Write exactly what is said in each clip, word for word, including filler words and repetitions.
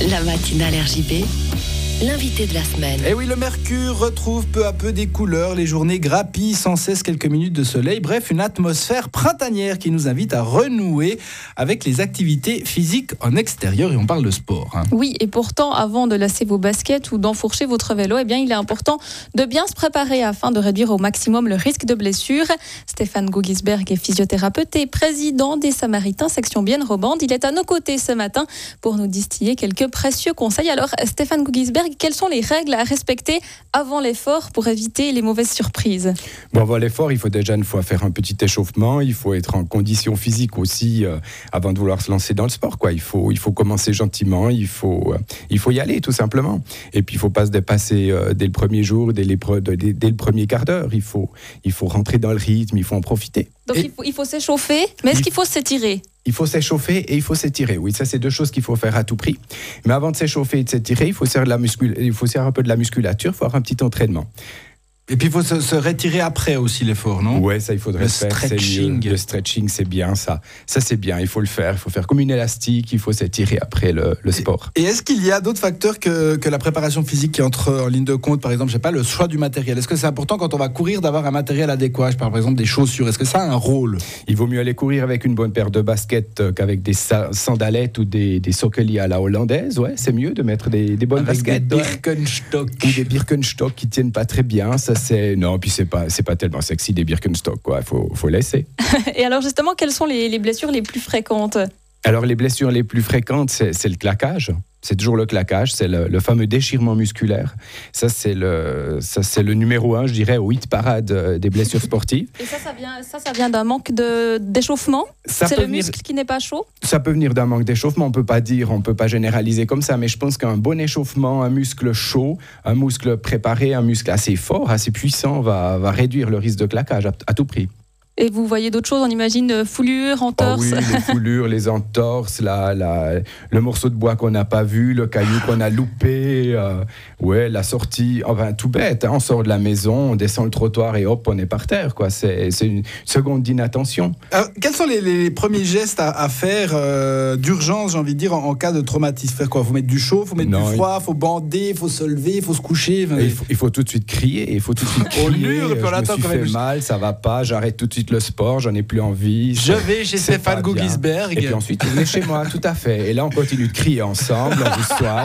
La matinale R J B, l'invité de la semaine. Et oui, le mercure retrouve peu à peu des couleurs, les journées grappillent sans cesse quelques minutes de soleil. Bref, une atmosphère printanière qui nous invite à renouer avec les activités physiques en extérieur, et on parle de sport. Hein. Oui, et pourtant, avant de lasser vos baskets ou d'enfourcher votre vélo, eh bien, il est important de bien se préparer afin de réduire au maximum le risque de blessure. Stéphane Gugisberg est physiothérapeute et président des Samaritains section Bienne-Robande. Il est à nos côtés ce matin pour nous distiller quelques précieux conseils. Alors, Stéphane Gugisberg, quelles sont les règles à respecter avant l'effort pour éviter les mauvaises surprises? Bon, avant l'effort, il faut déjà une fois faire un petit échauffement. Il faut être en condition physique aussi euh, avant de vouloir se lancer dans le sport, quoi. Il faut, il faut commencer gentiment, il faut, euh, il faut y aller tout simplement. Et puis il ne faut pas se dépasser euh, dès le premier jour, dès, les pre- dès, dès le premier quart d'heure. Il faut, il faut rentrer dans le rythme, il faut en profiter. Donc et il faut, il faut s'échauffer, mais est-ce il... qu'il faut s'étirer? Il faut s'échauffer et il faut s'étirer. Oui, ça, c'est deux choses qu'il faut faire à tout prix. Mais avant de s'échauffer et de s'étirer, il faut faire, de la muscul... il faut faire un peu de la musculature, il faut avoir un petit entraînement. Et puis il faut se, se retirer après aussi l'effort, non? Ouais, ça il faudrait le le faire. Stretching. C'est le stretching, c'est bien ça. Ça c'est bien, il faut le faire. Il faut faire comme une élastique, il faut s'étirer après le, le sport. Et, et est-ce qu'il y a d'autres facteurs que, que la préparation physique qui entrent en ligne de compte? Par exemple, je sais pas, le choix du matériel. Est-ce que c'est important quand on va courir d'avoir un matériel adéquat? Par exemple, des chaussures. Est-ce que ça a un rôle? Il vaut mieux aller courir avec une bonne paire de baskets qu'avec des sa- sandalettes ou des, des sockeliers à la hollandaise. Ouais, c'est mieux de mettre des, des bonnes avec baskets. Des Birkenstock. Ouais. Ou des Birkenstock qui tiennent pas très bien. Ça c'est non. Puis c'est pas c'est pas tellement sexy des Birkenstock, quoi. Faut faut laisser. Et alors justement, quelles sont les, les blessures les plus fréquentes? Alors les blessures les plus fréquentes, c'est, c'est le claquage. C'est toujours le claquage, c'est le, le fameux déchirement musculaire. Ça c'est le ça c'est le numéro un, je dirais, au hit parade des blessures sportives. Et ça ça vient ça ça vient d'un manque de d'échauffement. Ça c'est le venir, muscle qui n'est pas chaud. Ça peut venir d'un manque d'échauffement. On peut pas dire, on peut pas généraliser comme ça, mais je pense qu'un bon échauffement, un muscle chaud, un muscle préparé, un muscle assez fort, assez puissant, va va réduire le risque de claquage à, à tout prix. Et vous voyez d'autres choses, on imagine foulures, entorses. Oh oui, les foulures, les entorses, la, la, le morceau de bois qu'on n'a pas vu, le caillou qu'on a loupé, euh, ouais, la sortie, enfin tout bête, hein, on sort de la maison, on descend le trottoir et hop, on est par terre, quoi. C'est, c'est une seconde d'inattention. Alors, quels sont les, les premiers gestes à, à faire euh, d'urgence, j'ai envie de dire, en, en cas de traumatisme? Faire quoi? Faut mettre du chaud, faut mettre non, du froid, il... faut bander, faut se lever, faut se coucher. Il faut, il faut tout de suite crier, il faut tout de suite crier. On hurle, je me suis fait même... mal, ça va pas, j'arrête tout de suite le sport, j'en ai plus envie. Je vais chez Stéphane Gugisberg. Et puis ensuite, vous venez chez moi, tout à fait. Et là, on continue de crier ensemble, on vous soigne,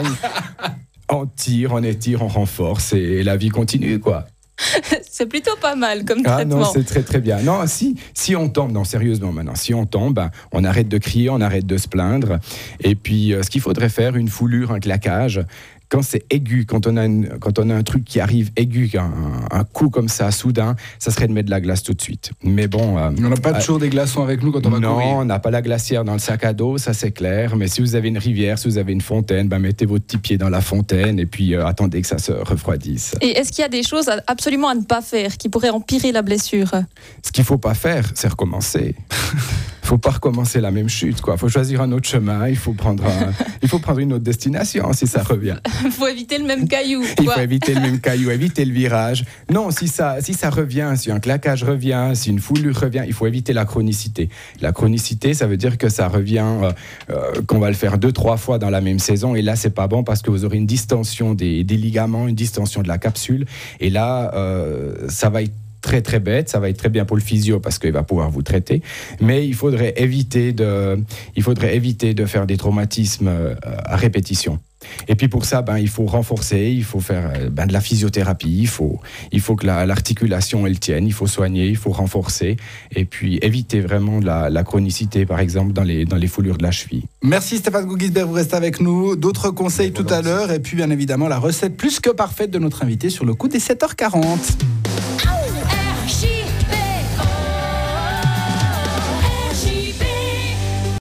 on tire, on étire, on renforce et la vie continue, quoi. C'est plutôt pas mal comme ah traitement. Non, c'est très très bien. Non, si, si on tombe, non, sérieusement maintenant, si on tombe, ben, on arrête de crier, on arrête de se plaindre. Et puis, euh, ce qu'il faudrait faire, une foulure, un claquage, quand c'est aigu, quand on a, une, quand on a un truc qui arrive aigu, un, un coup comme ça, soudain, ça serait de mettre de la glace tout de suite. Mais bon... Euh, on n'a pas toujours euh, des glaçons avec nous quand on va non, courir. Non, on n'a pas la glacière dans le sac à dos, ça c'est clair. Mais si vous avez une rivière, si vous avez une fontaine, ben mettez votre petit pied dans la fontaine et puis euh, attendez que ça se refroidisse. Et est-ce qu'il y a des choses absolument à ne pas faire qui pourraient empirer la blessure? Ce qu'il ne faut pas faire, c'est recommencer. Il ne faut pas recommencer la même chute, quoi. Il faut choisir un autre chemin, il faut prendre, un, il faut prendre une autre destination si ça revient. Il faut éviter le même caillou. Il faut éviter le même caillou, éviter le virage. Non, si ça, si ça revient, si un claquage revient, si une foulure revient, il faut éviter la chronicité. La chronicité, ça veut dire que ça revient, euh, euh, qu'on va le faire deux, trois fois dans la même saison. Et là, c'est pas bon parce que vous aurez une distension des, des ligaments, une distension de la capsule. Et là, euh, ça va être très très bête, ça va être très bien pour le physio parce qu'il va pouvoir vous traiter, mais il faudrait éviter de, il faudrait éviter de faire des traumatismes à répétition. Et puis pour ça, ben, il faut renforcer, il faut faire ben, de la physiothérapie, il faut, il faut que la, l'articulation elle tienne, il faut soigner, il faut renforcer, et puis éviter vraiment la, la chronicité, par exemple, dans les, dans les foulures de la cheville. Merci Stéphane Gugisberg, vous restez avec nous. D'autres conseils tout à l'heure, et puis bien évidemment la recette plus que parfaite de notre invité sur le coup des sept heures quarante. R J